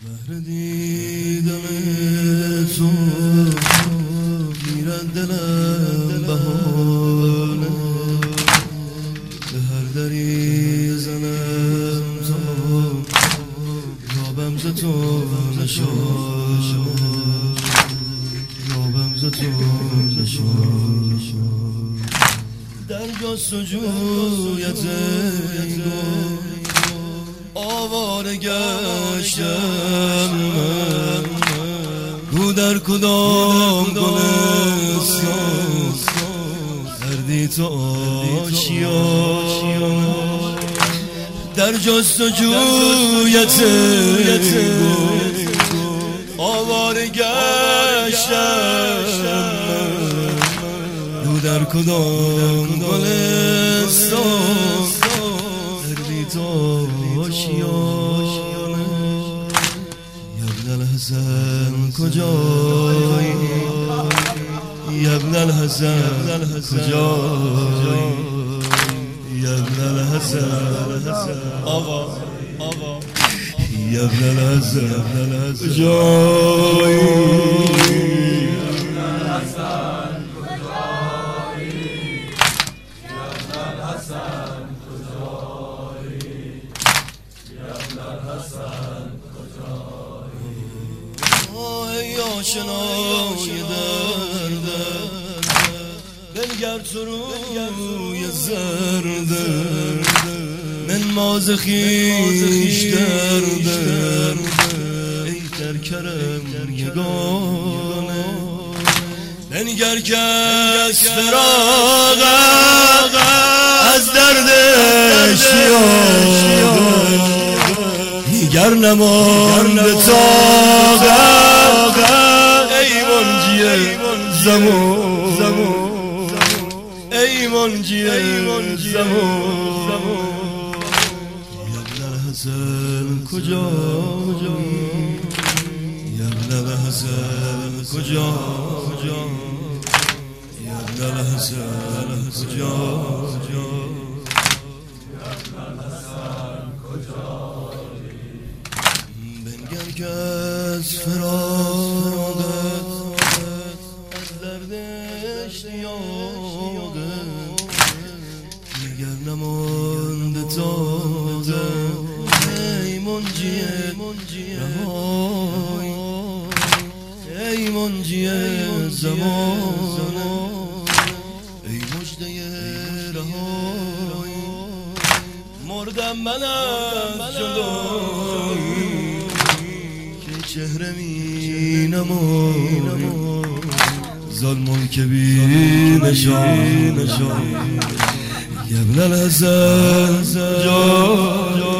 بهر دیدن تو گیرد دلم بهانه، به هر دری زنم تا یابم ز تو نشانه، یابم ز تو نشانه. در جستجویت آواره گشتم من، رو در کدام گلستان کردی تو آشیانه. در جستجویت آواره گشتم من، رو در کدام گلستان کردی تو آشیانه. یبن الحسن کجایی، یبن الحسن کجایی، یبن الحسن آقا یبن الحسن کجایی، آشنای درده بنگر تو روی زرده، من ماز خیش درده ای در کرم یگانه. بنگر که از فراغ از دردش دیگر نمانده طاقت، ای منجی زمان، ای منجی زمان. یبن الحسن کجا، یبن الحسن کجا، یبن الحسن کجا، بنگر که از فراغت از درد اشتیاقه دیگر نمانده طاقت، ای منجی رهایی، ای منجی زمانه، ای مژده رهایی. مردم من از جدایی که چهره می نمایی، ظلمون که بی نشان. یبن الحسن